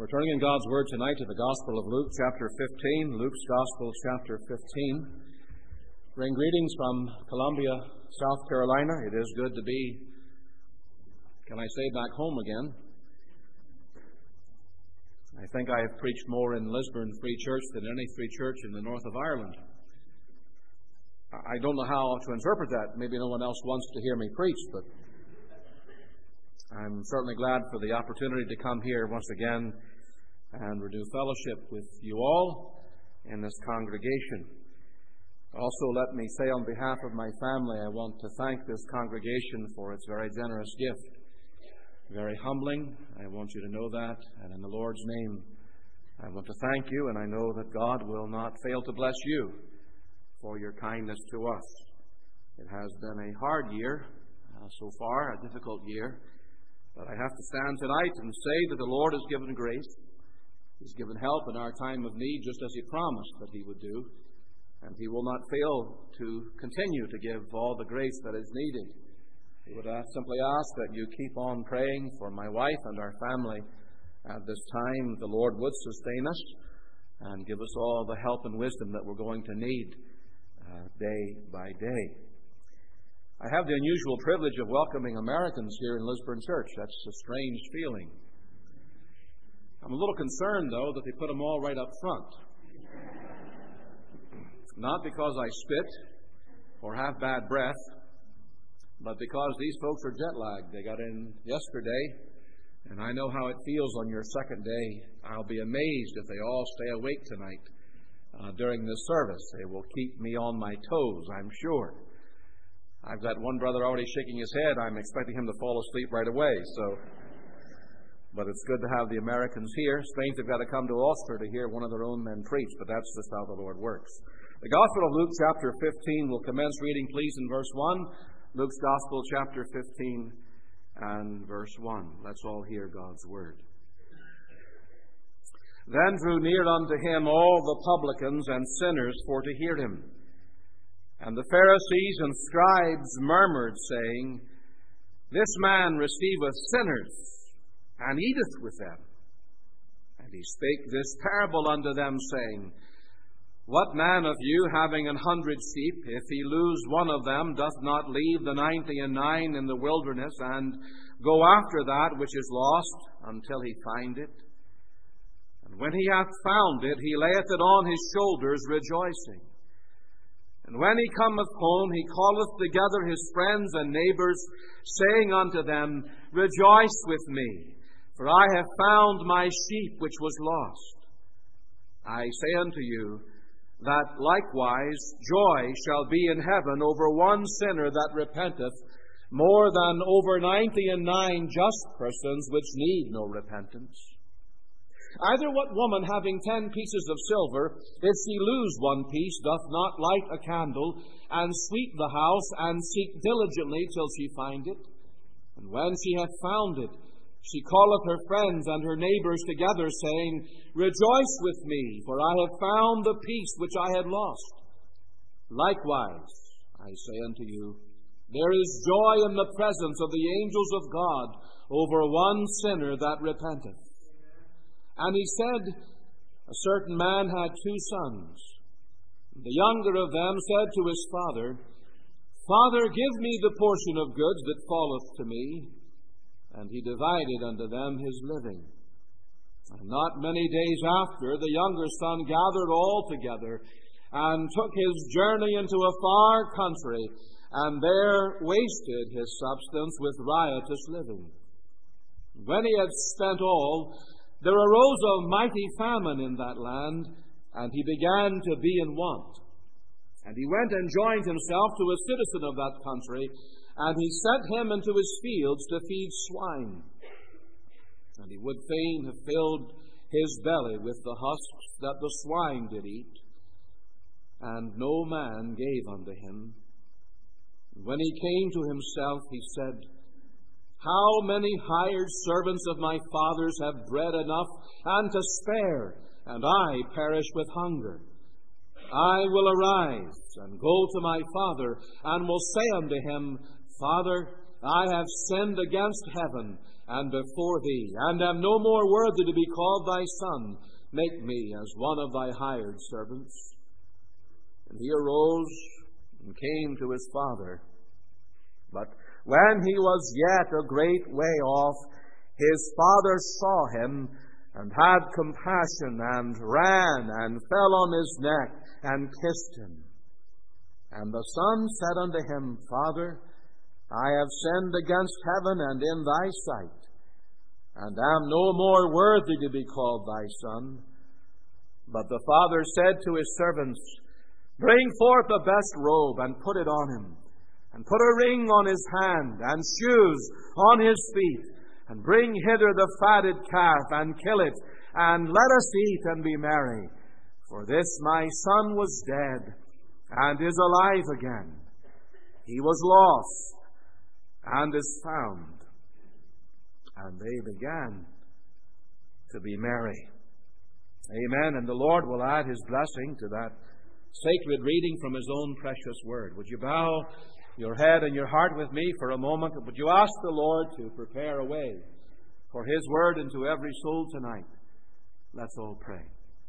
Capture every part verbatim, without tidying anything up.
We're turning in God's Word tonight to the Gospel of Luke, chapter fifteen. Luke's Gospel, chapter fifteen. Bring greetings from Columbia, South Carolina. It is good to be, can I say, back home again. I think I have preached more in Lisburn Free Church than any free church in the north of Ireland. I don't know how to interpret that. Maybe no one else wants to hear me preach, but I'm certainly glad for the opportunity to come here once again and renew fellowship with you all in this congregation. Also, let me say on behalf of my family, I want to thank this congregation for its very generous gift. Very humbling. I want you to know that. And in the Lord's name, I want to thank you, and I know that God will not fail to bless you for your kindness to us. It has been a hard year uh, so far, a difficult year. But I have to stand tonight and say that the Lord has given grace. He's given help in our time of need, just as He promised that He would do. And He will not fail to continue to give all the grace that is needed. We would ask, simply ask that you keep on praying for my wife and our family at this time. The Lord would sustain us and give us all the help and wisdom that we're going to need uh, day by day. I have the unusual privilege of welcoming Americans here in Lisburn Church. That's a strange feeling. I'm a little concerned, though, that they put them all right up front. Not because I spit or have bad breath, but because these folks are jet lagged. They got in yesterday, and I know how it feels on your second day. I'll be amazed if they all stay awake tonight uh, during this service. They will keep me on my toes, I'm sure. I've got one brother already shaking his head. I'm expecting him to fall asleep right away. So, but it's good to have the Americans here. Spain have got to come to Ulster to hear one of their own men preach, but that's just how the Lord works. The Gospel of Luke, chapter fifteen, will commence reading, please, in verse one. Luke's Gospel, chapter fifteen, and verse one. Let's all hear God's Word. Then drew near unto him all the publicans and sinners for to hear him. And the Pharisees and scribes murmured, saying, This man receiveth sinners, and eateth with them. And he spake this parable unto them, saying, What man of you, having an hundred sheep, if he lose one of them, doth not leave the ninety and nine in the wilderness, and go after that which is lost, until he find it? And when he hath found it, he layeth it on his shoulders, rejoicing. And when he cometh home, he calleth together his friends and neighbors, saying unto them, Rejoice with me, for I have found my sheep which was lost. I say unto you, that likewise joy shall be in heaven over one sinner that repenteth, more than over ninety and nine just persons which need no repentance. Either what woman, having ten pieces of silver, if she lose one piece, doth not light a candle, and sweep the house, and seek diligently till she find it? And when she hath found it, she calleth her friends and her neighbors together, saying, Rejoice with me, for I have found the piece which I had lost. Likewise, I say unto you, there is joy in the presence of the angels of God over one sinner that repenteth. And he said, A certain man had two sons. The younger of them said to his father, Father, give me the portion of goods that falleth to me. And he divided unto them his living. And not many days after, the younger son gathered all together, and took his journey into a far country, and there wasted his substance with riotous living. When he had spent all, there arose a mighty famine in that land, and he began to be in want. And he went and joined himself to a citizen of that country, and he sent him into his fields to feed swine. And he would fain have filled his belly with the husks that the swine did eat. And no man gave unto him. When he came to himself, he said, How many hired servants of my father's have bread enough and to spare, and I perish with hunger? I will arise and go to my father, and will say unto him, Father, I have sinned against heaven and before thee, and am no more worthy to be called thy son. Make me as one of thy hired servants. And he arose and came to his father. But when he was yet a great way off, his father saw him, and had compassion, and ran, and fell on his neck, and kissed him. And the son said unto him, Father, I have sinned against heaven and in thy sight, and am no more worthy to be called thy son. But the father said to his servants, Bring forth the best robe, and put it on him, and put a ring on his hand, and shoes on his feet, and bring hither the fatted calf, and kill it, and let us eat and be merry. For this my son was dead, and is alive again. He was lost, and is found. And they began to be merry. Amen. And the Lord will add His blessing to that sacred reading from His own precious word. Would you bow your head and your heart with me for a moment? Would you ask the Lord to prepare a way for His word into every soul tonight? Let's all pray.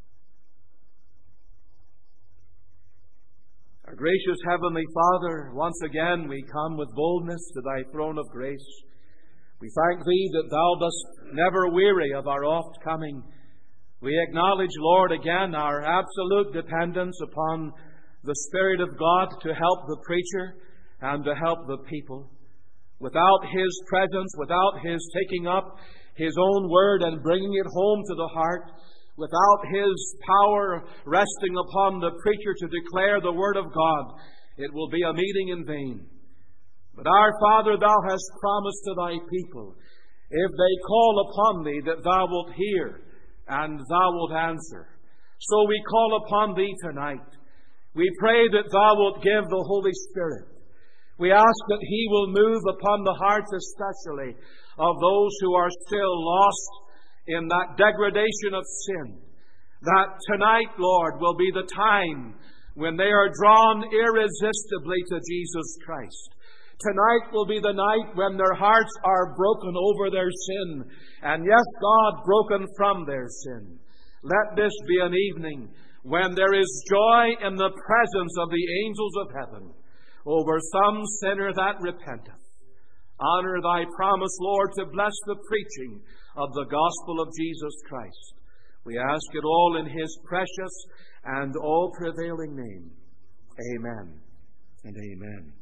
Our gracious Heavenly Father, once again we come with boldness to Thy throne of grace. We thank Thee that Thou dost never weary of our oft coming. We acknowledge, Lord, again our absolute dependence upon the Spirit of God to help the preacher and to help the people. Without His presence, without His taking up His own word and bringing it home to the heart, without His power resting upon the preacher to declare the word of God, it will be a meeting in vain. But our Father, Thou hast promised to Thy people, if they call upon Thee, that Thou wilt hear and Thou wilt answer. So we call upon Thee tonight. We pray that Thou wilt give the Holy Spirit. We ask that He will move upon the hearts especially of those who are still lost in that degradation of sin. That tonight, Lord, will be the time when they are drawn irresistibly to Jesus Christ. Tonight will be the night when their hearts are broken over their sin, and yes, God, broken from their sin. Let this be an evening when there is joy in the presence of the angels of heaven over some sinner that repenteth. Honor Thy promise, Lord, to bless the preaching of the gospel of Jesus Christ. We ask it all in His precious and all-prevailing name. Amen and amen.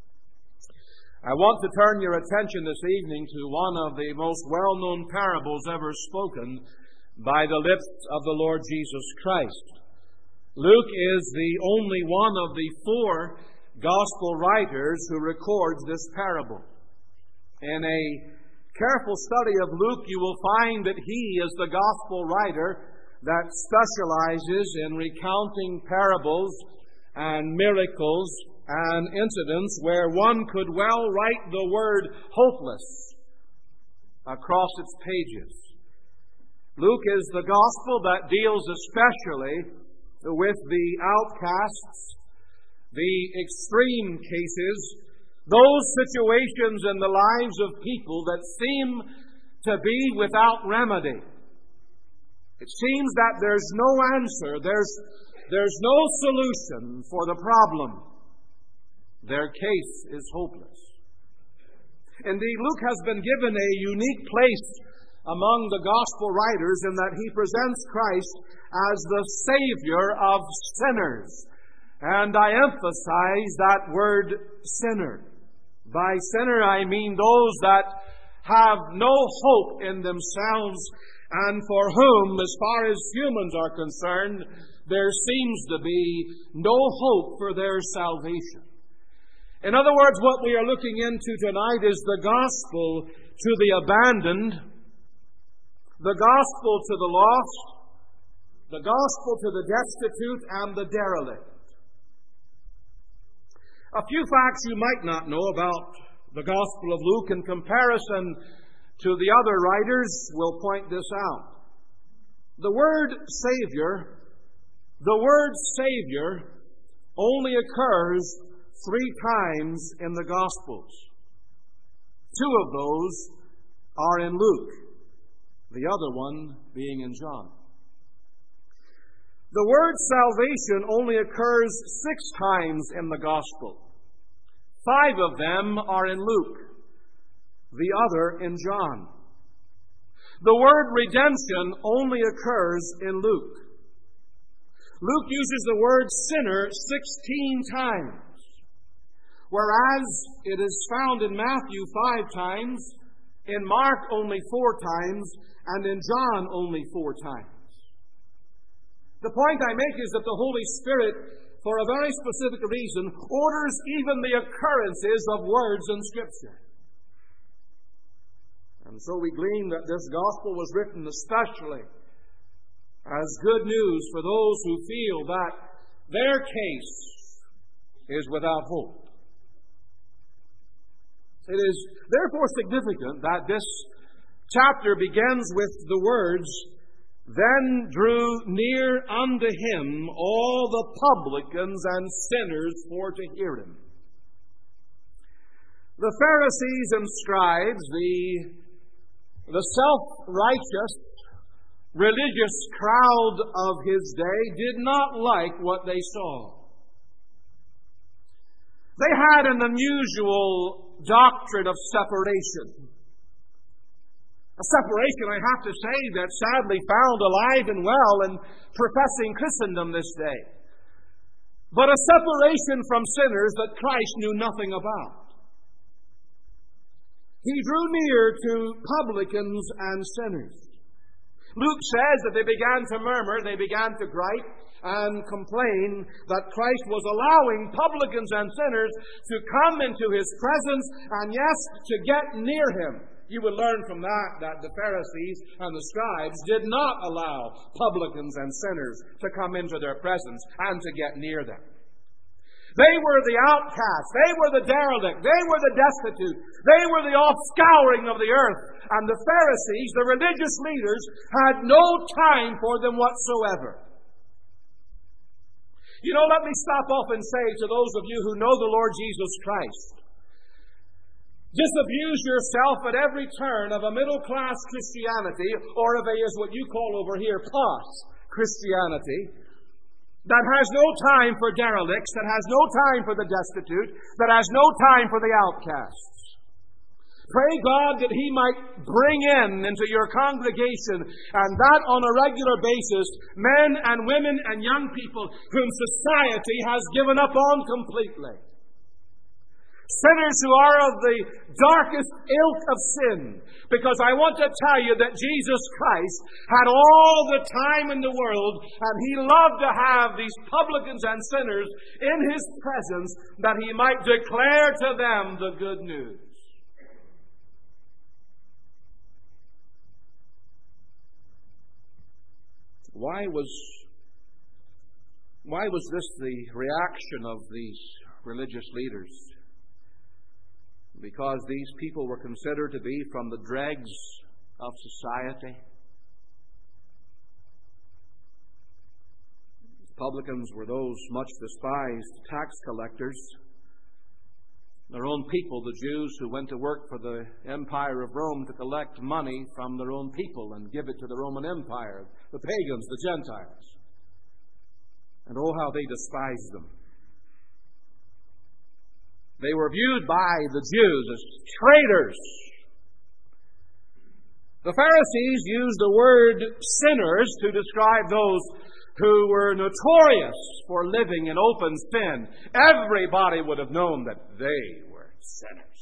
I want to turn your attention this evening to one of the most well-known parables ever spoken by the lips of the Lord Jesus Christ. Luke is the only one of the four gospel writers who records this parable. In a careful study of Luke, you will find that he is the gospel writer that specializes in recounting parables and miracles and incidents where one could well write the word hopeless across its pages. Luke is the gospel that deals especially with the outcasts, the extreme cases, those situations in the lives of people that seem to be without remedy. It seems that there's no answer, there's, there's no solution for the problem. Their case is hopeless. Indeed, Luke has been given a unique place among the gospel writers in that he presents Christ as the Savior of sinners. And I emphasize that word sinner. By sinner, I mean those that have no hope in themselves and for whom, as far as humans are concerned, there seems to be no hope for their salvation. In other words, what we are looking into tonight is the gospel to the abandoned, the gospel to the lost, the gospel to the destitute and the derelict. A few facts you might not know about the Gospel of Luke in comparison to the other writers will point this out. The word Savior, the word Savior only occurs three times in the Gospels. Two of those are in Luke, the other one being in John. The word salvation only occurs six times in the Gospel. Five of them are in Luke, the other in John. The word redemption only occurs in Luke. Luke uses the word sinner sixteen times, whereas it is found in Matthew five times, in Mark only four times, and in John only four times. The point I make is that the Holy Spirit, for a very specific reason, orders even the occurrences of words in Scripture. And so we glean that this gospel was written especially as good news for those who feel that their case is without hope. It is therefore significant that this chapter begins with the words, "Then drew near unto him all the publicans and sinners for to hear him." The Pharisees and scribes, the, the self-righteous religious crowd of his day, did not like what they saw. They had an unusual doctrine of separation. A separation, I have to say, that's sadly found alive and well in professing Christendom this day. But a separation from sinners that Christ knew nothing about. He drew near to publicans and sinners. Luke says that they began to murmur, they began to gripe and complain that Christ was allowing publicans and sinners to come into his presence and, yes, to get near him. You would learn from that that the Pharisees and the scribes did not allow publicans and sinners to come into their presence and to get near them. They were the outcasts. They were the derelict. They were the destitute. They were the offscouring of the earth. And the Pharisees, the religious leaders, had no time for them whatsoever. You know, let me stop off and say to those of you who know the Lord Jesus Christ, disabuse yourself at every turn of a middle-class Christianity, or of a, as what you call over here, post-Christianity, that has no time for derelicts, that has no time for the destitute, that has no time for the outcasts. Pray God that He might bring in into your congregation, and that on a regular basis, men and women and young people whom society has given up on completely. Sinners who are of the darkest ilk of sin. Because I want to tell you that Jesus Christ had all the time in the world, and He loved to have these publicans and sinners in His presence that He might declare to them the good news. Why was, why was this the reaction of these religious leaders? Because these people were considered to be from the dregs of society. Publicans were those much despised tax collectors. Their own people, the Jews who went to work for the Empire of Rome to collect money from their own people and give it to the Roman Empire, the pagans, the Gentiles. And oh, how they despised them. They were viewed by the Jews as traitors. The Pharisees used the word sinners to describe those who were notorious for living in open sin. Everybody would have known that they were sinners.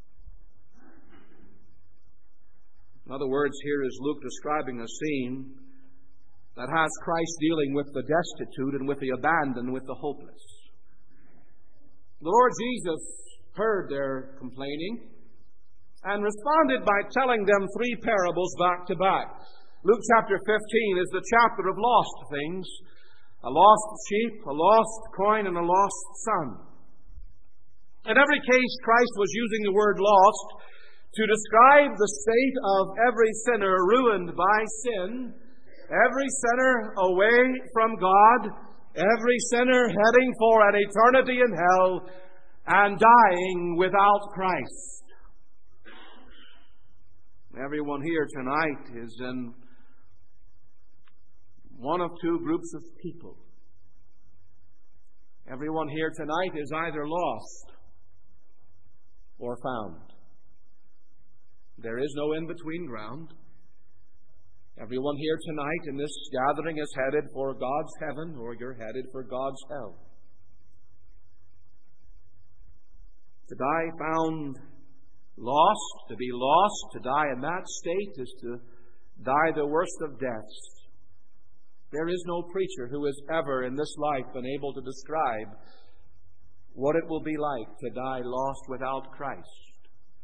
In other words, here is Luke describing a scene that has Christ dealing with the destitute and with the abandoned, with the hopeless. The Lord Jesus heard their complaining and responded by telling them three parables back to back. Luke chapter fifteen is the chapter of lost things: a lost sheep, a lost coin, and a lost son. In every case, Christ was using the word lost to describe the state of every sinner ruined by sin, every sinner away from God, every sinner heading for an eternity in hell and dying without Christ. Everyone here tonight is in one of two groups of people. Everyone here tonight is either lost or found. There is no in-between ground. Everyone here tonight in this gathering is headed for God's heaven, or you're headed for God's hell. To die found lost, to be lost, to die in that state is to die the worst of deaths. There is no preacher who has ever in this life been able to describe what it will be like to die lost without Christ.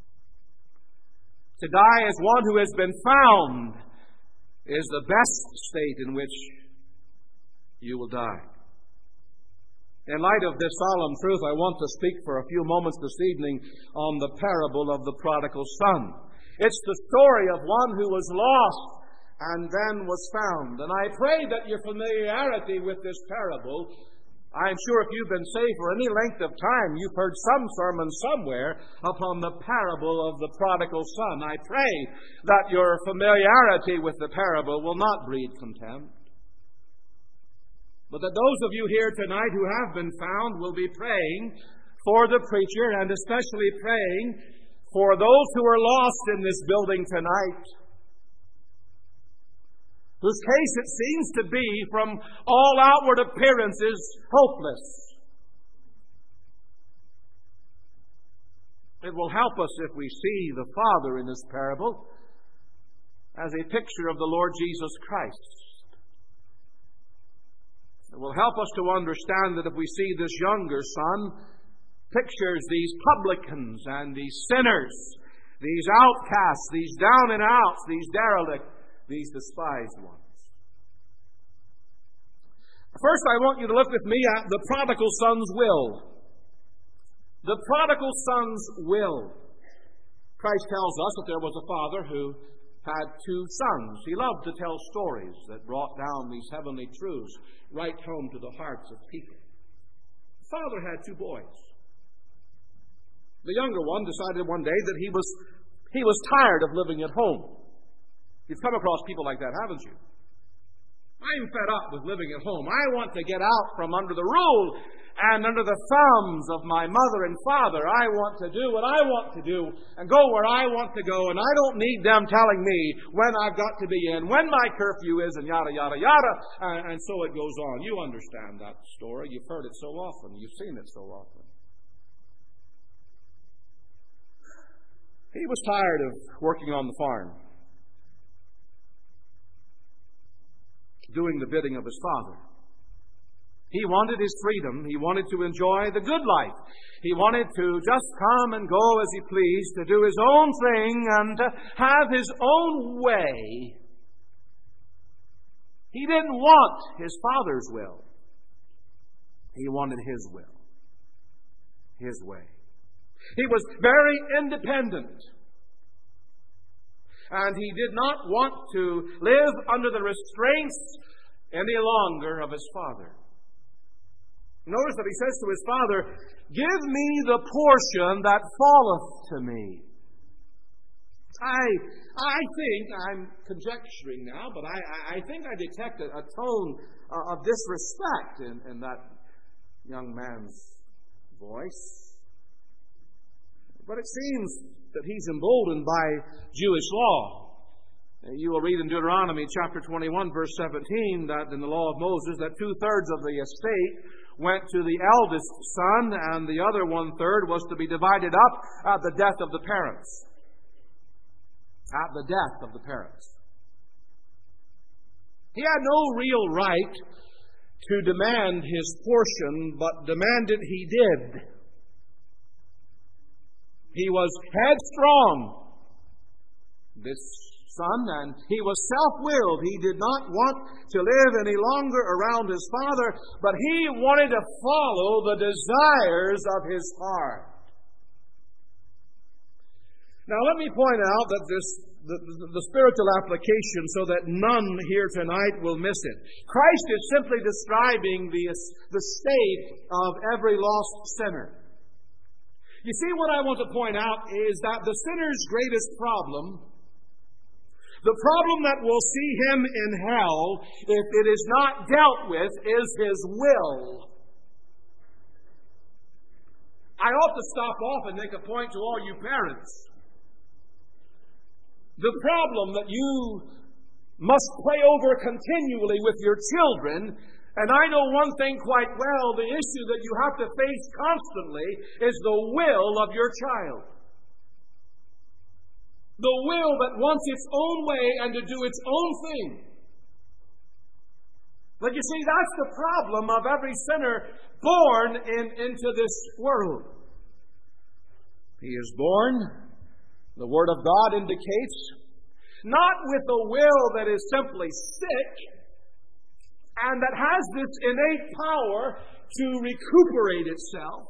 To die as one who has been found is the best state in which you will die. In light of this solemn truth, I want to speak for a few moments this evening on the parable of the prodigal son. It's the story of one who was lost and then was found. And I pray that your familiarity with this parable, I'm sure if you've been saved for any length of time, you've heard some sermon somewhere upon the parable of the prodigal son. I pray that your familiarity with the parable will not breed contempt, but that those of you here tonight who have been found will be praying for the preacher, and especially praying for those who are lost in this building tonight, whose case it seems to be, from all outward appearances, hopeless. It will help us if we see the Father in this parable as a picture of the Lord Jesus Christ. It will help us to understand that if we see this younger son pictures these publicans and these sinners, these outcasts, these down and outs, these derelict, these despised ones. First, I want you to look with me at the prodigal son's will. The prodigal son's will. Christ tells us that there was a father who had two sons. He loved to tell stories that brought down these heavenly truths right home to the hearts of people. The father had two boys. The younger one decided one day that he was, he was tired of living at home. You've come across people like that, haven't you? I'm fed up with living at home. I want to get out from under the rule and under the thumbs of my mother and father. I want to do what I want to do and go where I want to go, and I don't need them telling me when I've got to be in, when my curfew is, and yada, yada, yada. And, and so it goes on. You understand that story. You've heard it so often. You've seen it so often. He was tired of working on the farm, doing the bidding of his father. He wanted his freedom. He wanted to enjoy the good life. He wanted to just come and go as he pleased, to do his own thing and to have his own way. He didn't want his father's will. He wanted his will, his way. He was very independent. And he did not want to live under the restraints any longer of his father. Notice that he says to his father, "Give me the portion that falleth to me." I I think, I'm conjecturing now, but I, I think I detect a, a tone of disrespect in, in that young man's voice. But it seems that he's emboldened by Jewish law. You will read in Deuteronomy chapter twenty-one, verse seventeen, that in the law of Moses, that two-thirds of the estate went to the eldest son, and the other one-third was to be divided up at the death of the parents. At the death of the parents. He had no real right to demand his portion, but demand it he did. He was headstrong, this son, and he was self-willed. He did not want to live any longer around his father, but he wanted to follow the desires of his heart. Now, let me point out that this the, the, the spiritual application, so that none here tonight will miss it. Christ is simply describing the, the state of every lost sinner. You see, what I want to point out is that the sinner's greatest problem The problem that will see him in hell, if it is not dealt with, is his will. I ought to stop off and make a point to all you parents. The problem that you must play over continually with your children, and I know one thing quite well, the issue that you have to face constantly is the will of your child. The will that wants its own way and to do its own thing. But you see, that's the problem of every sinner born in, into this world. He is born, the Word of God indicates, not with a will that is simply sick and that has this innate power to recuperate itself.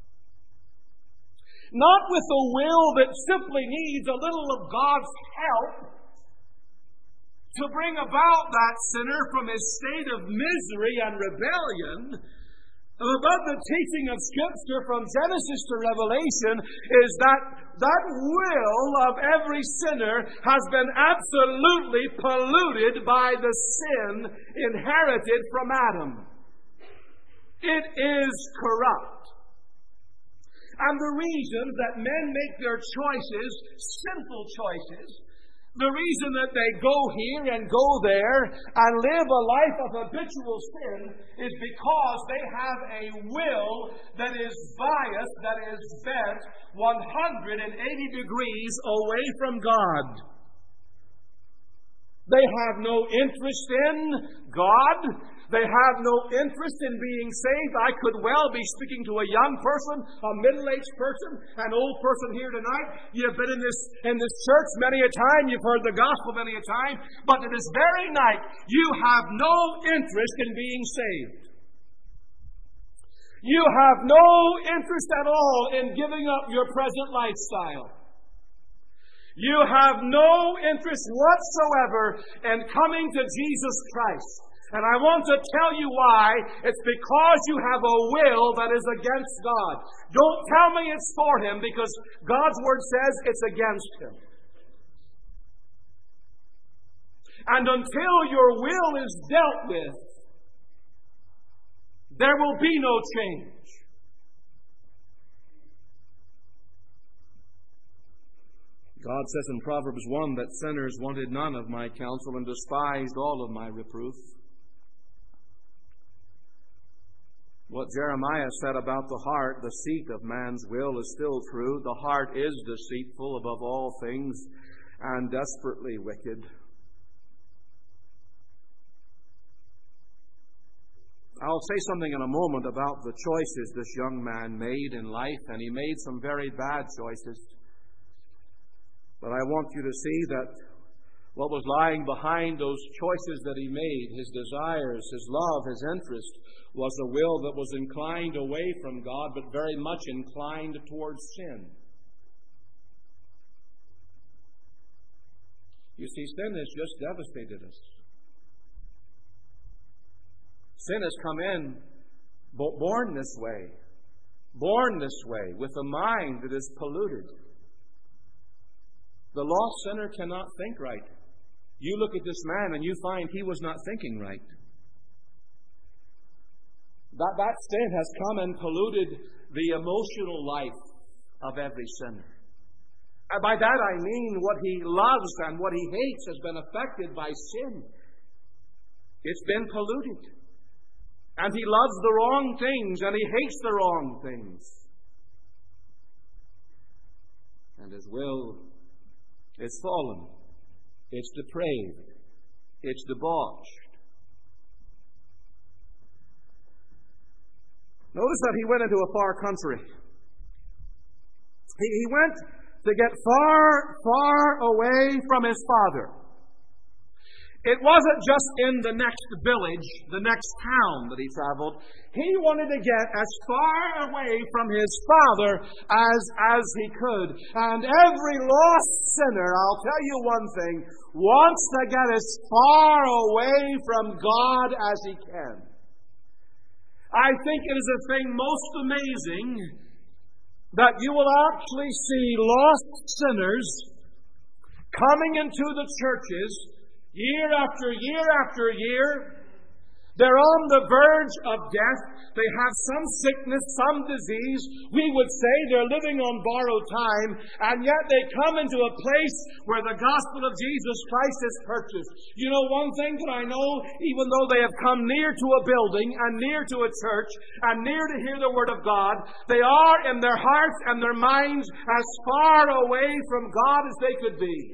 Not with a will that simply needs a little of God's help to bring about that sinner from his state of misery and rebellion. About the teaching of Scripture from Genesis to Revelation is that that will of every sinner has been absolutely polluted by the sin inherited from Adam. It is corrupt. And the reason that men make their choices, sinful choices, the reason that they go here and go there and live a life of habitual sin is because they have a will that is biased, that is bent one hundred eighty degrees away from God. They have no interest in God. They have no interest in being saved. I could well be speaking to a young person, a middle-aged person, an old person here tonight. You've been in this, in this church many a time. You've heard the gospel many a time. But to this very night, you have no interest in being saved. You have no interest at all in giving up your present lifestyle. You have no interest whatsoever in coming to Jesus Christ. And I want to tell you why. It's because you have a will that is against God. Don't tell me it's for Him, because God's Word says it's against Him. And until your will is dealt with, there will be no change. God says in Proverbs one that sinners wanted none of my counsel and despised all of my reproof. What Jeremiah said about the heart, the seat of man's will, is still true. The heart is deceitful above all things and desperately wicked. I'll say something in a moment about the choices this young man made in life, and he made some very bad choices. But I want you to see that what was lying behind those choices that he made, his desires, his love, his interest, was a will that was inclined away from God, but very much inclined towards sin. You see, sin has just devastated us. Sin has come in, born this way, born this way, with a mind that is polluted. The lost sinner cannot think right. You look at this man and you find he was not thinking right. That, that sin has come and polluted the emotional life of every sinner. And by that I mean what he loves and what he hates has been affected by sin. It's been polluted. And he loves the wrong things and he hates the wrong things. And his will is fallen. It's depraved. It's debauched. Notice that he went into a far country. He, he went to get far, far away from his father. It wasn't just in the next village, the next town that he traveled. He wanted to get as far away from his father as, as he could. And every lost sinner, I'll tell you one thing, wants to get as far away from God as he can. I think it is a thing most amazing that you will actually see lost sinners coming into the churches year after year after year. They're on the verge of death. They have some sickness, some disease. We would say they're living on borrowed time, and yet they come into a place where the gospel of Jesus Christ is purchased. You know, one thing that I know, even though they have come near to a building and near to a church and near to hear the word of God, they are in their hearts and their minds as far away from God as they could be.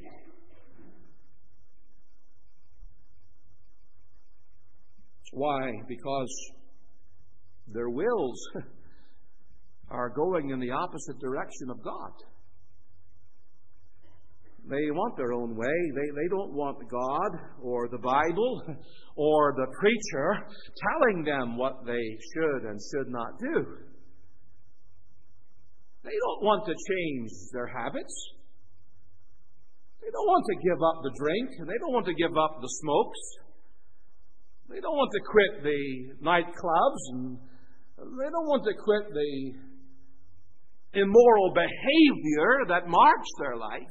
Why? Because their wills are going in the opposite direction of God. They want their own way. They, they don't want God or the Bible or the preacher telling them what they should and should not do. They don't want to change their habits. They don't want to give up the drink, and they don't want to give up the smokes. They don't want to quit the nightclubs, and they don't want to quit the immoral behavior that marks their life.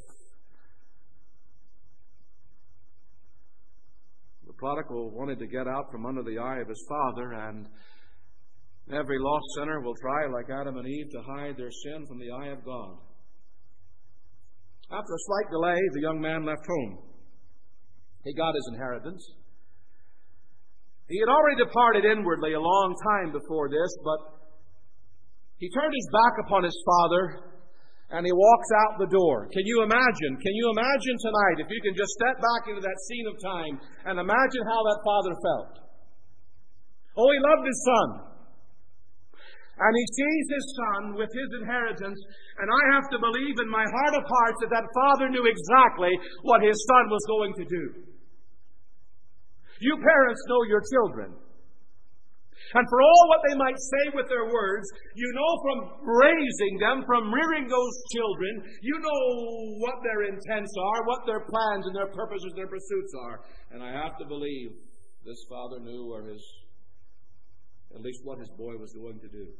The prodigal wanted to get out from under the eye of his father, and every lost sinner will try, like Adam and Eve, to hide their sin from the eye of God. After a slight delay, the young man left home. He got his inheritance. He had already departed inwardly a long time before this, but he turned his back upon his father and he walks out the door. Can you imagine? Can you imagine tonight, if you can just step back into that scene of time and imagine how that father felt? Oh, he loved his son. And he sees his son with his inheritance, and I have to believe in my heart of hearts that that father knew exactly what his son was going to do. You parents know your children. And for all what they might say with their words, you know from raising them, from rearing those children, you know what their intents are, what their plans and their purposes, their pursuits are. And I have to believe this father knew where his, at least what his boy was going to do.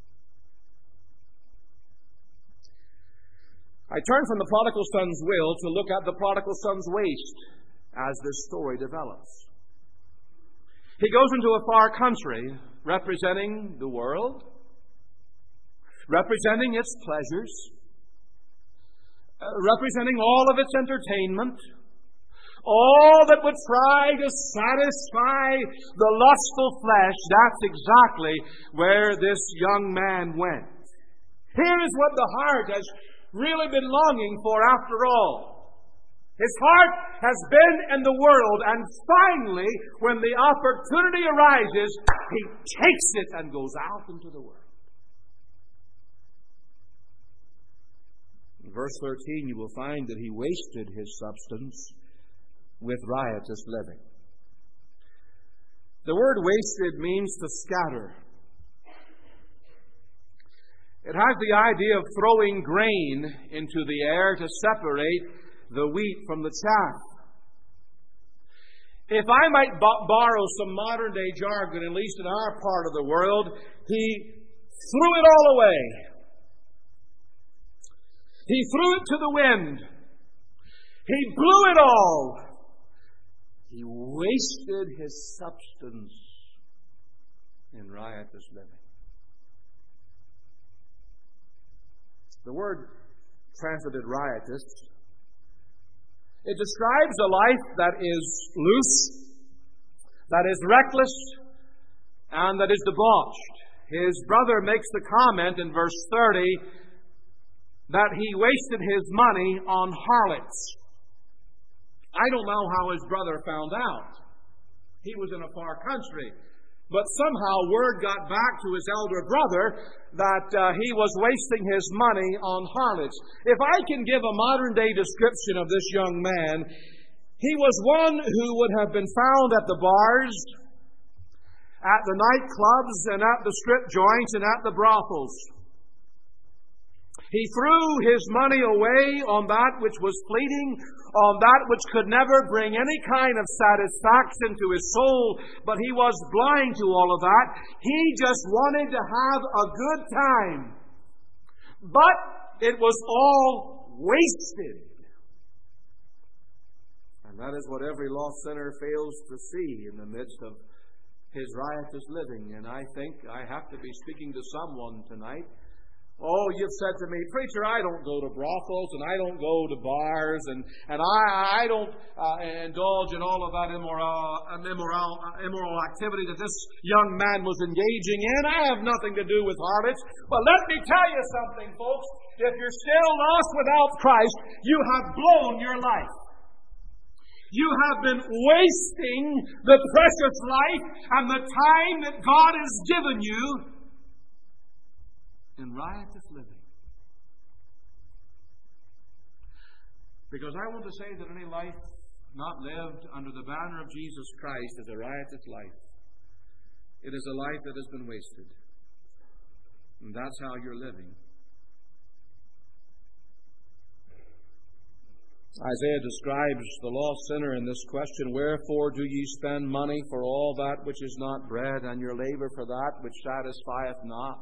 I turn from the prodigal son's will to look at the prodigal son's waste as this story develops. He goes into a far country, representing the world, representing its pleasures, uh, representing all of its entertainment, all that would try to satisfy the lustful flesh. That's exactly where this young man went. Here is what the heart has really been longing for after all. His heart has been in the world, and finally, when the opportunity arises, he takes it and goes out into the world. In verse thirteen, you will find that he wasted his substance with riotous living. The word wasted means to scatter. It has the idea of throwing grain into the air to separate the wheat from the chaff. If I might b- borrow some modern day jargon, at least in our part of the world, he threw it all away. He threw it to the wind. He blew it all. He wasted his substance in riotous living. The word translated riotous, it describes a life that is loose, that is reckless, and that is debauched. His brother makes the comment in verse thirty that he wasted his money on harlots. I don't know how his brother found out. He was in a far country. But somehow word got back to his elder brother that uh, he was wasting his money on harlots. If I can give a modern day description of this young man, he was one who would have been found at the bars, at the nightclubs, and at the strip joints, and at the brothels. He threw his money away on that which was fleeting, on that which could never bring any kind of satisfaction to his soul, but he was blind to all of that. He just wanted to have a good time. But it was all wasted. And that is what every lost sinner fails to see in the midst of his riotous living. And I think I have to be speaking to someone tonight. Oh, you've said to me, preacher, I don't go to brothels and I don't go to bars and, and I, I don't uh, indulge in all of that immoral, immoral, immoral activity that this young man was engaging in. I have nothing to do with harlots. But let me tell you something, folks. If you're still lost without Christ, you have blown your life. You have been wasting the precious life and the time that God has given you in riotous living. Because I want to say that any life not lived under the banner of Jesus Christ is a riotous life. It is a life that has been wasted. And that's how you're living. Isaiah describes the lost sinner in this question, wherefore do ye spend money for all that which is not bread, and your labor for that which satisfieth not?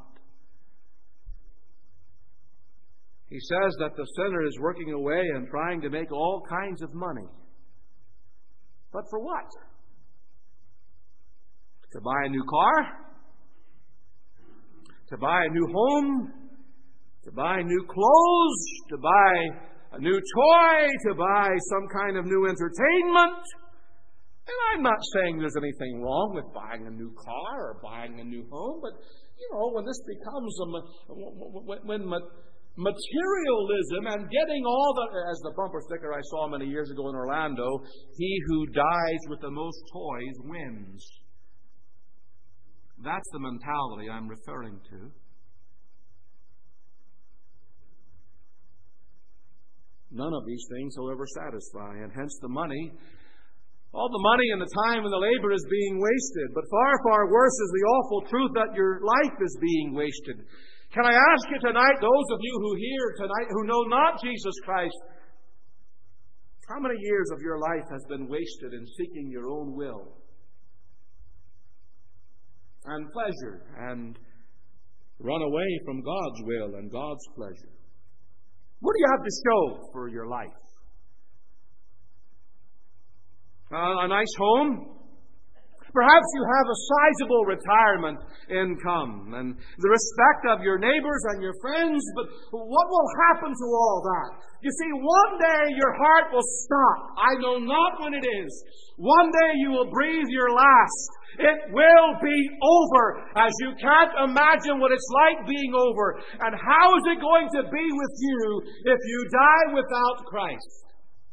He says that the sinner is working away and trying to make all kinds of money. But for what? To buy a new car? To buy a new home? To buy new clothes? To buy a new toy, to buy some kind of new entertainment. And I'm not saying there's anything wrong with buying a new car or buying a new home, but, you know, when this becomes a, when materialism and getting all the, as the bumper sticker I saw many years ago in Orlando, he who dies with the most toys wins. That's the mentality I'm referring to. None of these things will ever satisfy, and hence the money, all the money and the time and the labor is being wasted. But far, far worse is the awful truth that your life is being wasted. Can I ask you tonight, those of you who hear tonight, who know not Jesus Christ, how many years of your life has been wasted in seeking your own will and pleasure and run away from God's will and God's pleasure? What do you have to show for your life? Uh, a nice home? Perhaps you have a sizable retirement income and the respect of your neighbors and your friends, but what will happen to all that? You see, one day your heart will stop. I know not when it is. One day you will breathe your last. It will be over, as you can't imagine what it's like being over. And how is it going to be with you if you die without Christ?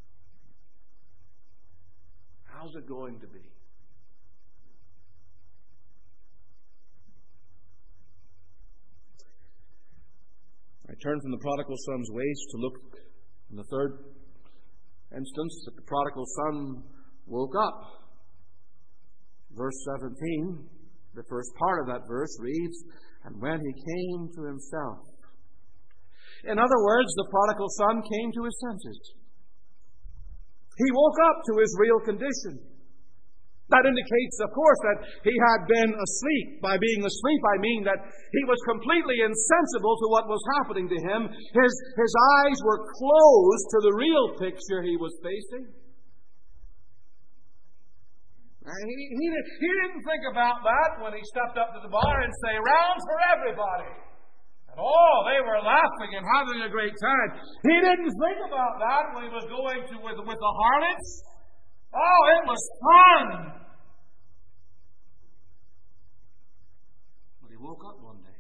How's it going to be? I turn from the prodigal son's ways to look in the third instance that the prodigal son woke up. Verse seventeen, the first part of that verse reads, and when he came to himself. In other words, the prodigal son came to his senses. He woke up to his real condition. That indicates, of course, that he had been asleep. By being asleep, I mean that he was completely insensible to what was happening to him. His, his eyes were closed to the real picture he was facing. He, he, he didn't think about that when he stepped up to the bar and say, rounds for everybody. And oh, they were laughing and having a great time. He didn't think about that when he was going to with, with the harlots. Oh, it was fun. But he woke up one day.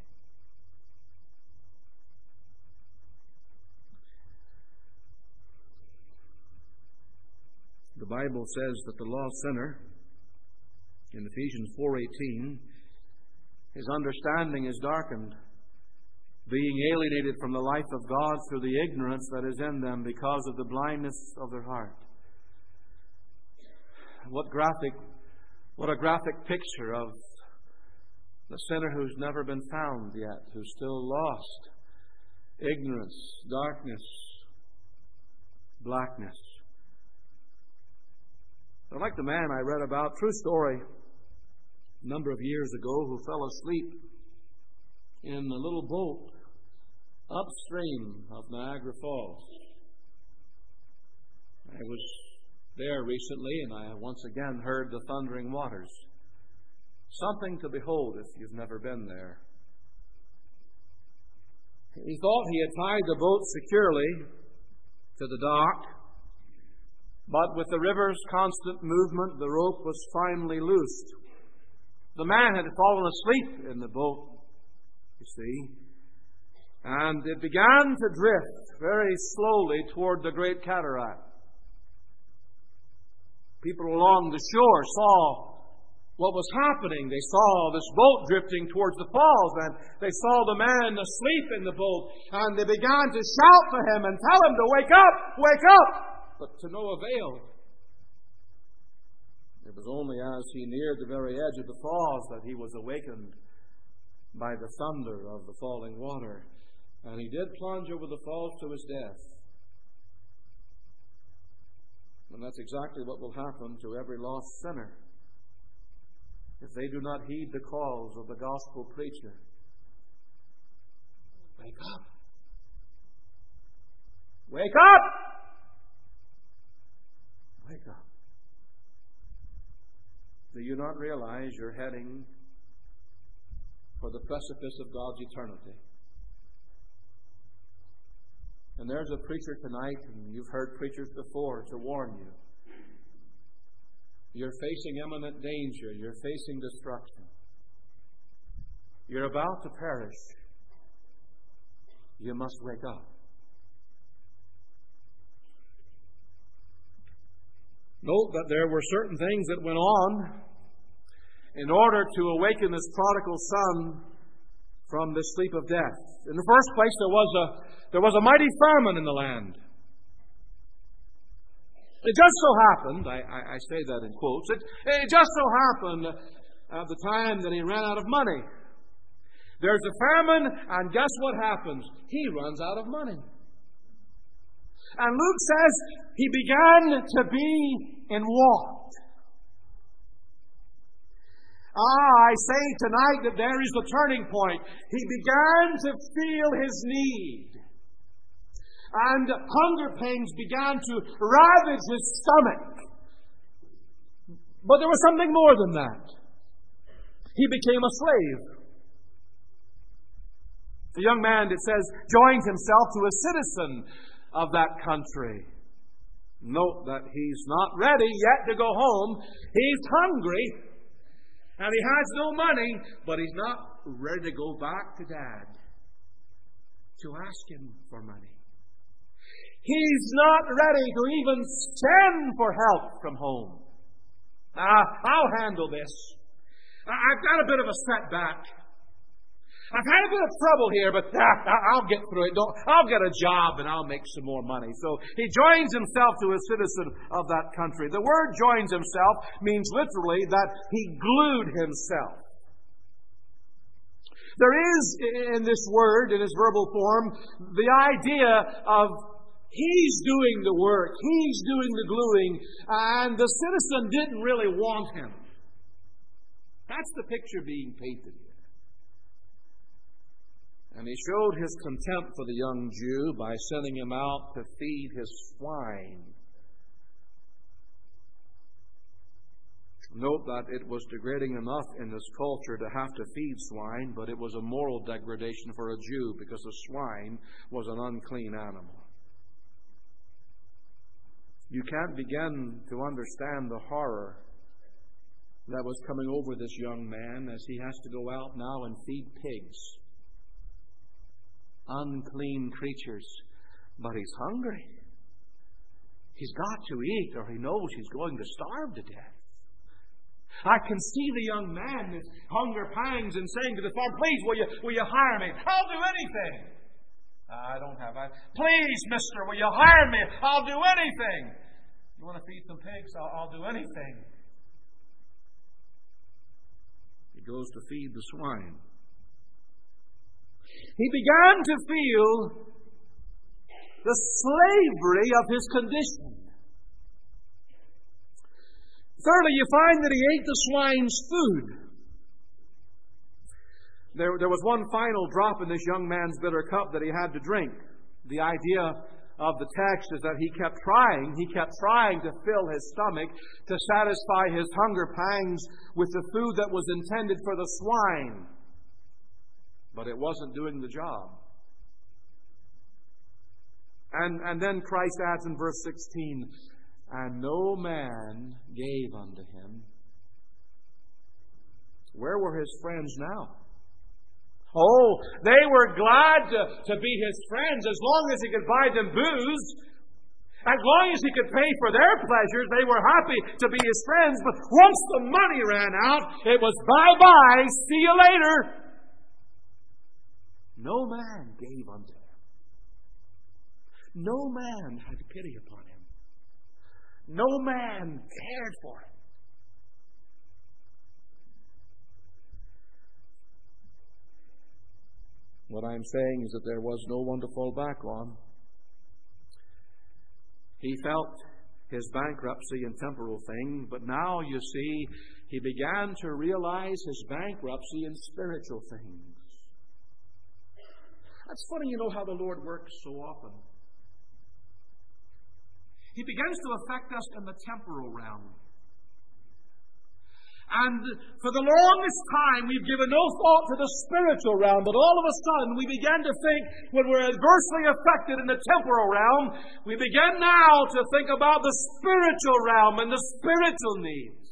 The Bible says that the lost sinner, in Ephesians four eighteen, his understanding is darkened, being alienated from the life of God through the ignorance that is in them because of the blindness of their heart. What graphic, what a graphic picture of the sinner who's never been found yet, who's still lost. Ignorance, darkness, blackness. I like the man I read about, true story, a number of years ago, who fell asleep in a little boat upstream of Niagara Falls. I was there recently, and I once again heard the thundering waters. Something to behold if you've never been there. He thought he had tied the boat securely to the dock, but with the river's constant movement, the rope was finally loosed. The man had fallen asleep in the boat, you see, and it began to drift very slowly toward the great cataract. People along the shore saw what was happening. They saw this boat drifting towards the falls, and they saw the man asleep in the boat, and they began to shout to him and tell him to wake up, wake up, but to no avail. It was only as he neared the very edge of the falls that he was awakened by the thunder of the falling water, and he did plunge over the falls to his death. And that's exactly what will happen to every lost sinner if they do not heed the calls of the gospel preacher. Wake up! Wake up! Wake up. Do you not realize you're heading for the precipice of God's eternity? And there's a preacher tonight, and you've heard preachers before, to warn you. You're facing imminent danger. You're facing destruction. You're about to perish. You must wake up. Note that there were certain things that went on in order to awaken this prodigal son from the sleep of death. In the first place, there was a there was a mighty famine in the land. It just so happened, I, I, I say that in quotes, it, it just so happened at the time that he ran out of money. There's a famine, and guess what happens? He runs out of money. And Luke says he began to be in want. Ah, I say tonight that there is the turning point. He began to feel his need. And hunger pains began to ravage his stomach. But there was something more than that. He became a slave. The young man, it says, joined himself to a citizen of that country. Note that he's not ready yet to go home. He's hungry, and he has no money, but he's not ready to go back to Dad to ask him for money. He's not ready to even send for help from home. Ah, I'll handle this. I've got a bit of a setback. I've had a bit of trouble here, but ah, I'll get through it. Don't, I'll get a job and I'll make some more money. So he joins himself to a citizen of that country. The word joins himself means literally that he glued himself. There is in this word, in its verbal form, the idea of he's doing the work, he's doing the gluing, and the citizen didn't really want him. That's the picture being painted here. And he showed his contempt for the young Jew by sending him out to feed his swine. Note that it was degrading enough in this culture to have to feed swine, but it was a moral degradation for a Jew because a swine was an unclean animal. You can't begin to understand the horror that was coming over this young man as he has to go out now and feed pigs. Unclean creatures. But he's hungry. He's got to eat or he knows he's going to starve to death. I can see the young man with hunger pangs and saying to the farmer, please, will you, will you hire me? I'll do anything. I don't have I. Please, mister, will you hire me? I'll do anything. You want to feed some pigs? I'll, I'll do anything. He goes to feed the swine. He began to feel the slavery of his condition. Thirdly, you find that he ate the swine's food. There, there was one final drop in this young man's bitter cup that he had to drink. The idea of the text is that he kept trying. He kept trying to fill his stomach, to satisfy his hunger pangs with the food that was intended for the swine. But it wasn't doing the job. And, and then Christ adds in verse sixteen, and no man gave unto him. Where were his friends now? Oh, they were glad to, to be his friends as long as he could buy them booze. As long as he could pay for their pleasures, they were happy to be his friends. But once the money ran out, it was bye-bye, see you later. No man gave unto him. No man had pity upon him. No man cared for him. What I'm saying is that there was no one to fall back on. He felt his bankruptcy and temporal thing, but now, you see, he began to realize his bankruptcy in spiritual things. That's funny, you know, how the Lord works so often. He begins to affect us in the temporal realm. And for the longest time, we've given no thought to the spiritual realm. But all of a sudden, we began to think, when we're adversely affected in the temporal realm, we begin now to think about the spiritual realm and the spiritual needs.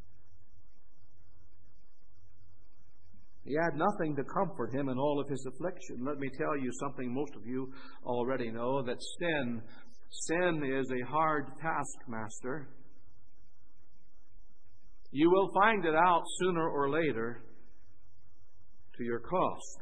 He had nothing to comfort him in all of his affliction. Let me tell you something most of you already know, that sin, sin is a hard taskmaster. You will find it out sooner or later to your cost.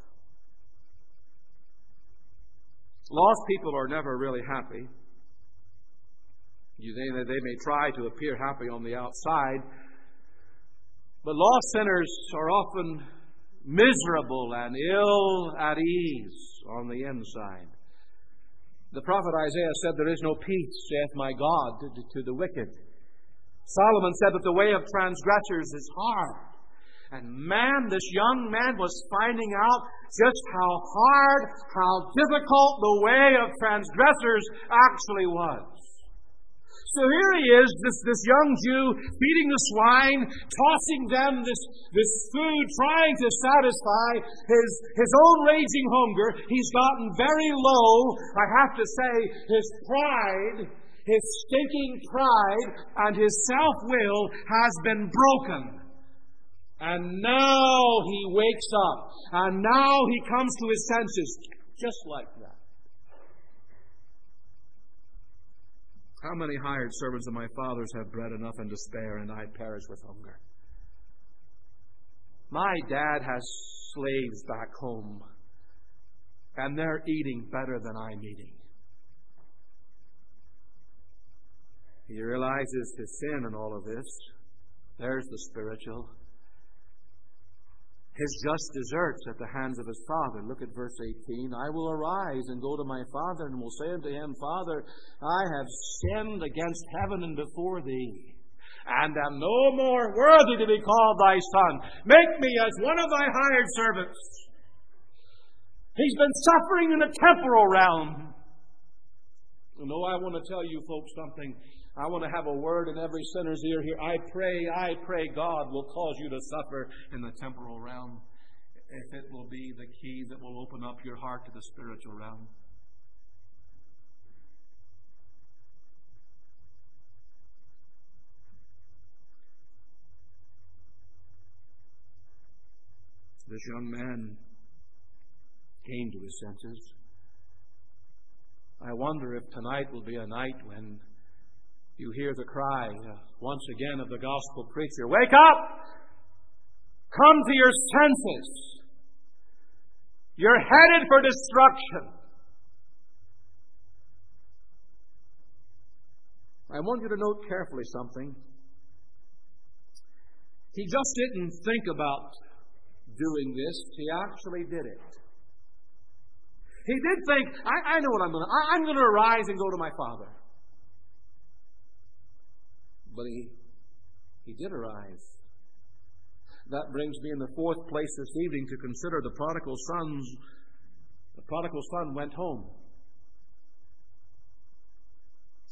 Lost people are never really happy. You, they, they may try to appear happy on the outside, but lost sinners are often miserable and ill at ease on the inside. The prophet Isaiah said, "There is no peace, saith my God, to, to the wicked." Solomon said that the way of transgressors is hard. And man, this young man was finding out just how hard, how difficult the way of transgressors actually was. So here he is, this, this young Jew, feeding the swine, tossing them this, this food, trying to satisfy his, his own raging hunger. He's gotten very low. I have to say, his pride, his stinking pride and his self-will has been broken. And now he wakes up. And now he comes to his senses. Just like that. How many hired servants of my father's have bread enough and to spare, and I perish with hunger? My dad has slaves back home, and they're eating better than I'm eating. He realizes his sin in all of this. There's the spiritual. His just deserts at the hands of his father. Look at verse eighteen. I will arise and go to my father, and will say unto him, Father, I have sinned against heaven and before thee, and am no more worthy to be called thy son. Make me as one of thy hired servants. He's been suffering in the temporal realm. You know, I want to tell you folks something. I want to have a word in every sinner's ear here. I pray, I pray God will cause you to suffer in the temporal realm, if it will be the key that will open up your heart to the spiritual realm. This young man came to his senses. I wonder if tonight will be a night when you hear the cry uh, once again of the gospel preacher, wake up! Come to your senses! You're headed for destruction. I want you to note carefully something. He just didn't think about doing this. He actually did it. He did think, I, I know what I'm going to I'm going to arise and go to my father. But he, he did arise. That brings me in the fourth place this evening to consider the prodigal sons. The prodigal son went home.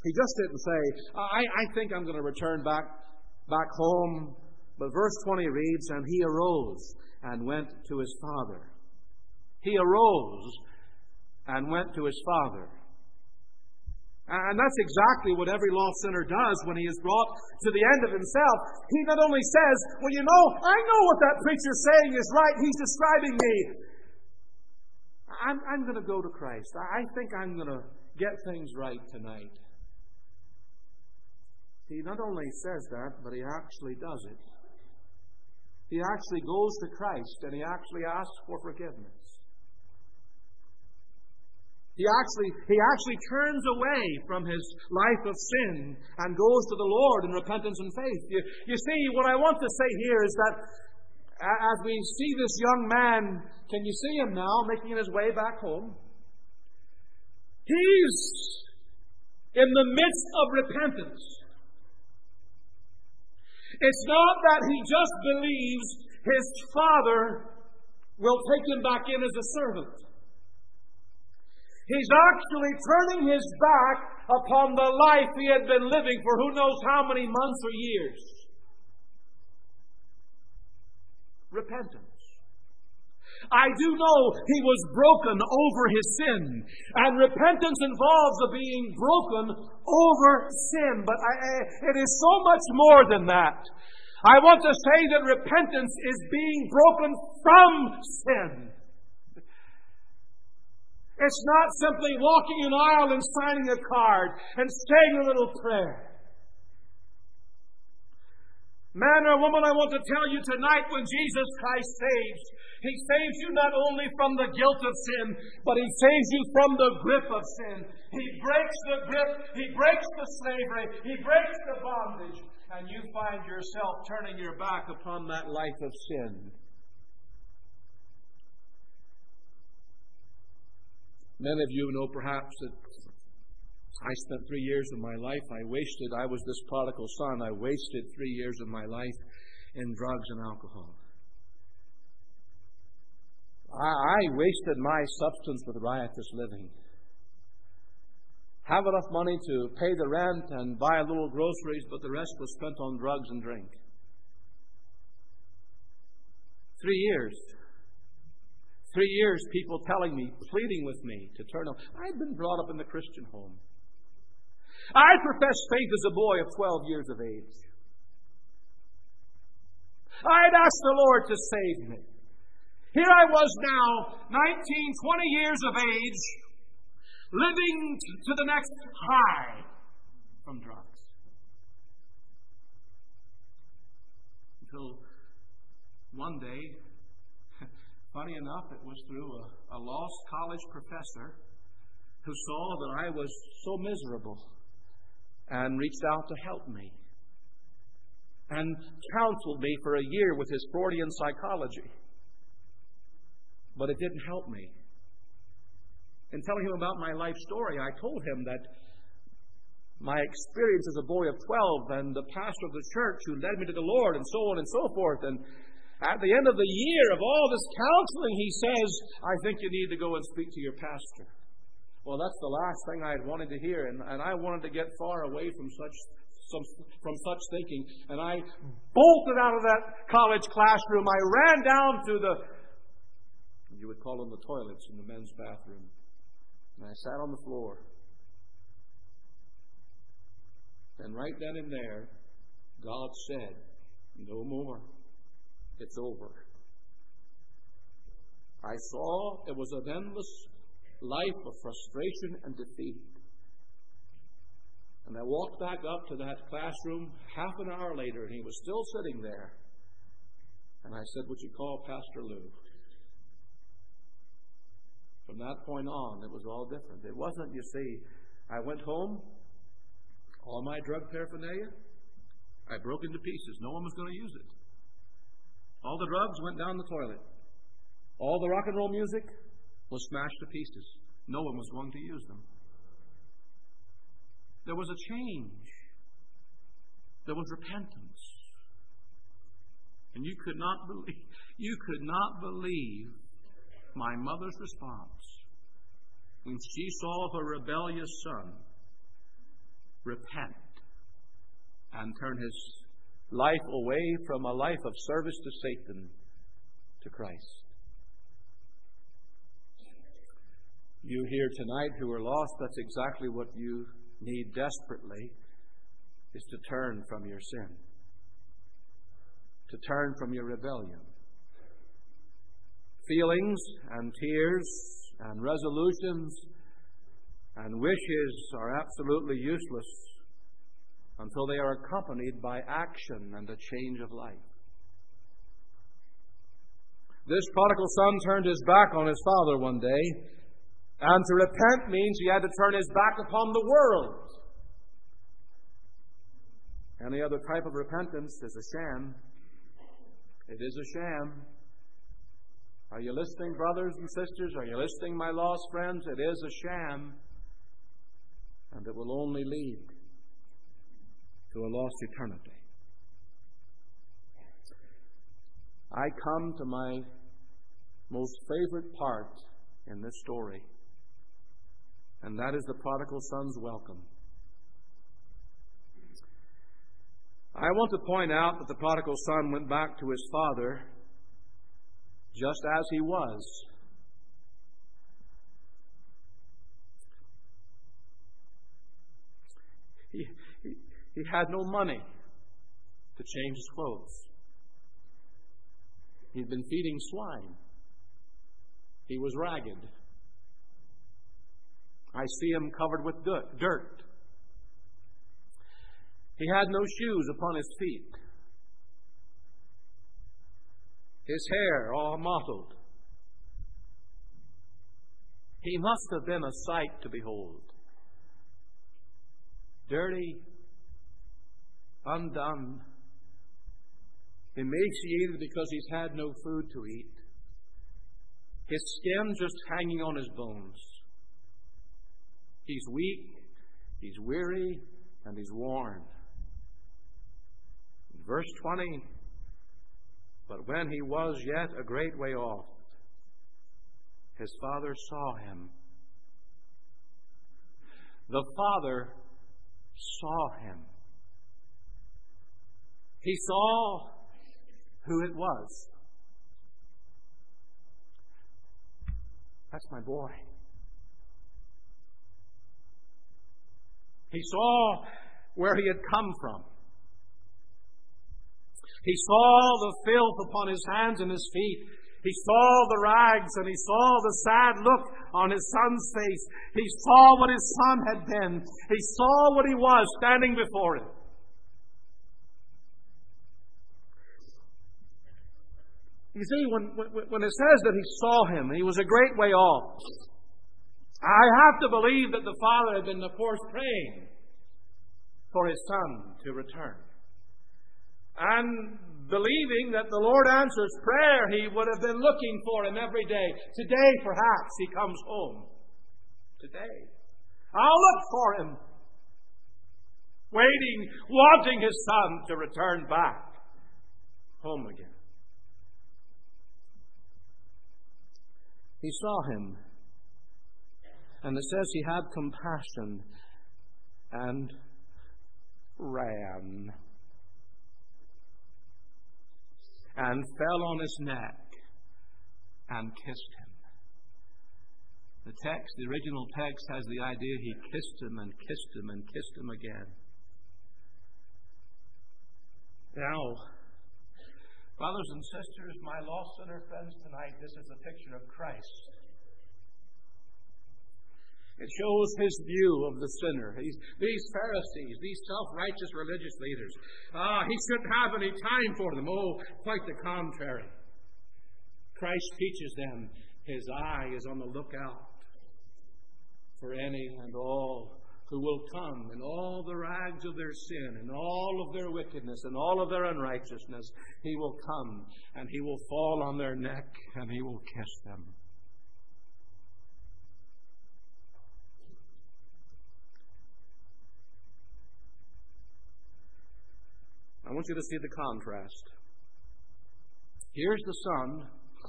He just didn't say, I, I think I'm going to return back, back home. But verse twenty reads, and he arose and went to his father. He arose and went to his father. And that's exactly what every lost sinner does when he is brought to the end of himself. He not only says, well, you know, I know what that preacher's saying is right. He's describing me. I'm, I'm going to go to Christ. I think I'm going to get things right tonight. He not only says that, but he actually does it. He actually goes to Christ and he actually asks for forgiveness. He actually, he actually turns away from his life of sin and goes to the Lord in repentance and faith. You, you see, what I want to say here is that as we see this young man, can you see him now making his way back home? He's in the midst of repentance. It's not that he just believes his father will take him back in as a servant. He's actually turning his back upon the life he had been living for who knows how many months or years. Repentance. I do know he was broken over his sin. And repentance involves a being broken over sin. But I, it is so much more than that. I want to say that repentance is being broken from sin. It's not simply walking an aisle and signing a card and saying a little prayer. Man or woman, I want to tell you tonight, when Jesus Christ saves, He saves you not only from the guilt of sin, but He saves you from the grip of sin. He breaks the grip, He breaks the slavery, He breaks the bondage, and you find yourself turning your back upon that life of sin. Many of you know perhaps that I spent three years of my life, I wasted, I was this prodigal son, I wasted three years of my life in drugs and alcohol. I, I wasted my substance with riotous living. Have enough money to pay the rent and buy a little groceries, but the rest was spent on drugs and drink. Three years. Three years, people telling me, pleading with me to turn on. I'd been brought up in the Christian home. I professed faith as a boy of twelve years of age. I'd asked the Lord to save me. Here I was now, nineteen, twenty years of age, living to the next high from drugs. Until one day, funny enough, it was through a, a lost college professor who saw that I was so miserable and reached out to help me and counseled me for a year with his Freudian psychology. But it didn't help me. In telling him about my life story, I told him that my experience as a boy of twelve and the pastor of the church who led me to the Lord and so on and so forth. And at the end of the year of all this counseling, he says, I think you need to go and speak to your pastor. Well, that's the last thing I had wanted to hear, and, and I wanted to get far away from such some, from such thinking. And I bolted out of that college classroom. I ran down to the, you would call them the toilets in the men's bathroom. And I sat on the floor. And right then and there, God said, no more. It's over. I saw it was an endless life of frustration and defeat. And I walked back up to that classroom half an hour later, and he was still sitting there. And I said, would you call Pastor Lou? From that point on, it was all different. It wasn't, you see, I went home, all my drug paraphernalia, I broke into pieces. No one was going to use it. All the drugs went down the toilet. All the rock and roll music was smashed to pieces. No one was going to use them. There was a change. There was repentance. And you could not believe, you could not believe my mother's response when she saw her rebellious son repent and turn his life away from a life of service to Satan to Christ. You here tonight who are lost, that's exactly what you need desperately, is to turn from your sin, to turn from your rebellion. Feelings and tears and resolutions and wishes are absolutely useless until they are accompanied by action and a change of life. This prodigal son turned his back on his father one day, and to repent means he had to turn his back upon the world. Any other type of repentance is a sham. It is a sham. Are you listening, brothers and sisters? Are you listening, my lost friends? It is a sham, and it will only lead to a lost eternity. I come to my most favorite part in this story, and that is the prodigal son's welcome. I want to point out that the prodigal son went back to his father just as he was. He, he, he had no money to change his clothes. He'd been feeding swine. He was ragged. I see him covered with dirt. He had no shoes upon his feet. His hair all mottled. He must have been a sight to behold. Dirty, undone, emaciated because he's had no food to eat. His skin just hanging on his bones. He's weak, he's weary, and he's worn. Verse twenty, but when he was yet a great way off, his father saw him. The father saw him. He saw who it was. That's my boy. He saw where he had come from. He saw the filth upon his hands and his feet. He saw the rags, and he saw the sad look on his son's face. He saw what his son had been. He saw what he was standing before him. You see, when, when, when it says that he saw him, he was a great way off. I have to believe that the father had been, of course, praying for his son to return. And believing that the Lord answers prayer, he would have been looking for him every day. Today, perhaps, he comes home. Today. I'll look for him. Waiting, wanting his son to return back home again. He saw him. And it says he had compassion and ran. And fell on his neck and kissed him. The text, the original text, has the idea he kissed him and kissed him and kissed him again. Now, brothers and sisters, my lost sinner friends tonight, this is a picture of Christ. It shows his view of the sinner. He's, these Pharisees, these self-righteous religious leaders, ah, he shouldn't have any time for them. Oh, quite the contrary. Christ teaches them his eye is on the lookout for any and all who will come in all the rags of their sin and all of their wickedness and all of their unrighteousness. He will come and he will fall on their neck and he will kiss them. I want you to see the contrast. Here's the son,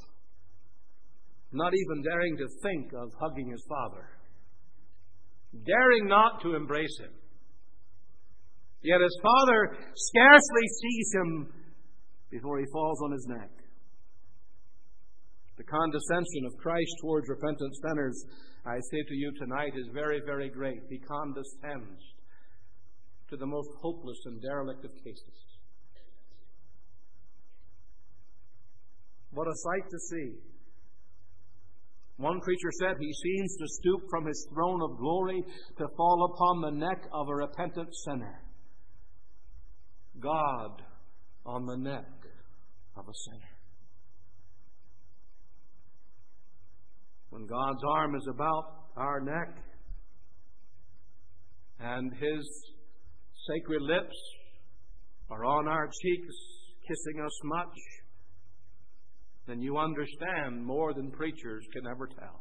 not even daring to think of hugging his father, daring not to embrace him. Yet his Father scarcely sees him before he falls on his neck. The condescension of Christ towards repentant sinners, I say to you tonight, is very, very great. He condescends to the most hopeless and derelict of cases. What a sight to see. One preacher said he seems to stoop from his throne of glory to fall upon the neck of a repentant sinner. God on the neck of a sinner. When God's arm is about our neck and His sacred lips are on our cheeks, kissing us much, then you understand more than preachers can ever tell.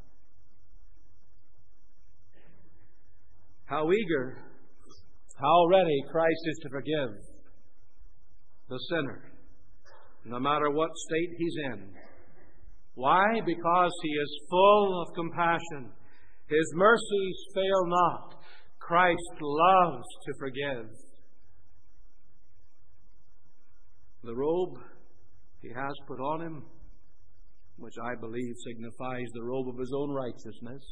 How eager, how ready Christ is to forgive the sinner, no matter what state he's in. Why? Because He is full of compassion. His mercies fail not. Christ loves to forgive. The robe He has put on Him, which I believe signifies the robe of His own righteousness.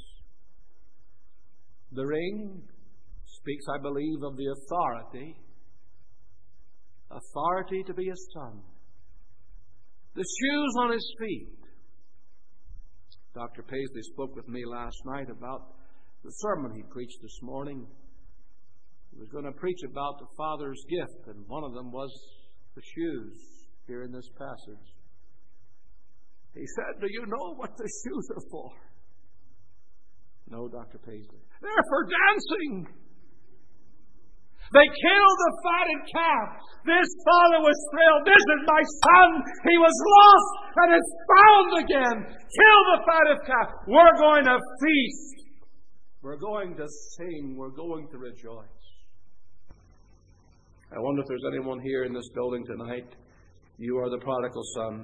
The ring speaks, I believe, of the authority. Authority to be His son. The shoes on His feet. Doctor Paisley spoke with me last night about the sermon he preached this morning. He was going to preach about the Father's gift, and one of them was the shoes here in this passage. He said, "Do you know what the shoes are for?" No, Doctor Paisley. They're for dancing. They killed the fatted calf. This father was thrilled. This is my son. He was lost and is found again. Kill the fatted calf. We're going to feast. We're going to sing. We're going to rejoice. I wonder if there's anyone here in this building tonight. You are the prodigal son.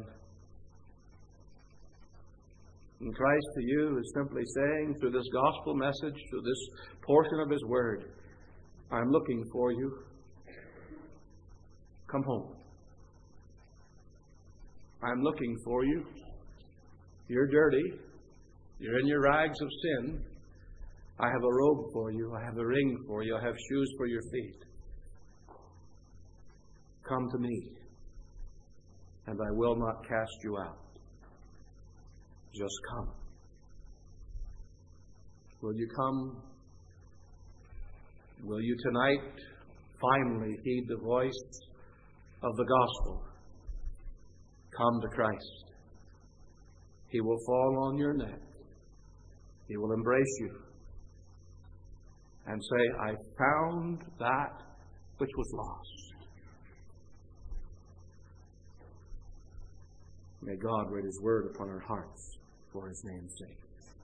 And Christ to you is simply saying through this gospel message, through this portion of His word, I'm looking for you. Come home. I'm looking for you. You're dirty. You're in your rags of sin. I have a robe for you. I have a ring for you. I have shoes for your feet. Come to me, and I will not cast you out. Just come. Will you come? Will you tonight finally heed the voice of the gospel? Come to Christ. He will fall on your neck. He will embrace you and say, I found that which was lost. May God write His word upon our hearts for His name's sake.